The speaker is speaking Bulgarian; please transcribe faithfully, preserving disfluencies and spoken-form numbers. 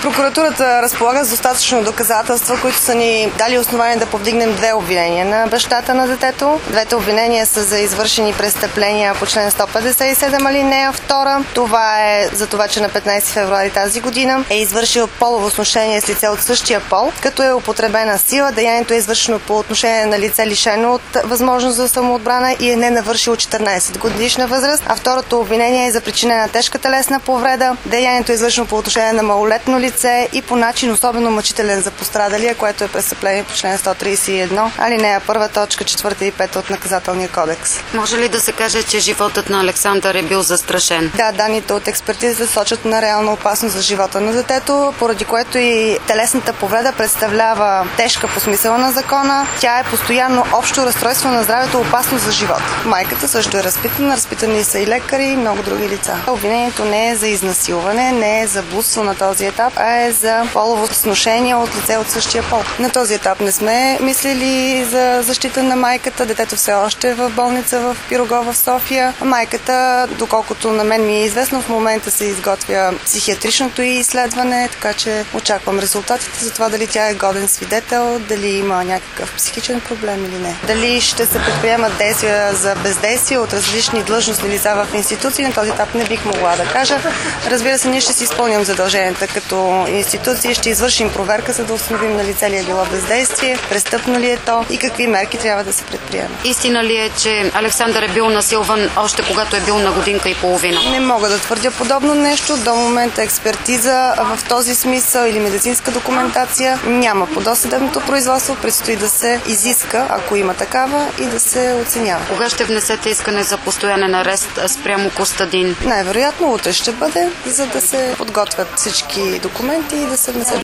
Прокуратурата разполага с достатъчно доказателства, които са ни дали основание да повдигнем две обвинения на бащата на детето. Двете обвинения са за извършени престъпления по член сто петдесет и седем алинея втора. Това е за това, че на петнайсети февруари тази година е извършил полово сношение с лице от същия пол, като е употребена сила. Деянието е извършено по отношение на лице лишено от възможност за самоотбрана и е не навършило четиринайсет годишна възраст. А второто обвинение е за причинена тежка телесна повреда. Деянието е извършено по отношение на малолетно лице и по начин особено мъчителен за пострадалия, което е престъпление по член сто трийсет и едно, алинея първа, точка четвърта и пета от Наказателния кодекс. Може ли да се каже, че животът на Александър е бил застрашен? Да, данните от експертизата сочат на реална опасност за живота на детето, поради което и телесната повреда представлява тежка по смисъла на закона. Тя е постоянно общо разстройство на здравето, опасност за живота. Майката също е разпитана, разпитани са и лекари и много други лица. Обвинението не е за изнасилване, не е за блудство на този етап, а е за полово сношение от лице от същия пол. На този етап не сме мислили за защита на майката. Детето все още е в болница в Пирогов в София. Майката, доколкото на мен ми е известно, в момента се изготвя психиатричното й изследване, така че очаквам резултатите за това дали тя е годен свидетел, дали има някакъв психичен проблем или не. Дали ще се предприемат действия за бездействие от различни длъжностни лица в институции, на този етап не бих могла да кажа. Разбира се, ние ще си изпълним задълженията като институции, ще извършим проверка, за да установим дали цели е било бездействие, престъпно ли е то и какви мерки трябва да се предприемат. Истина ли е, че Александър е бил насилван още когато е бил на годинка и половина? Не мога да твърдя подобно нещо. До момента експертиза в този смисъл или медицинска документация няма по досъдебното производство. Предстои да се изиска, ако има такава, и да се оценява. Кога ще внесете искане за постоянен арест спрямо Костадин? Най-вероятно утре ще бъде, за да се подготвят всички документи и да се внесат.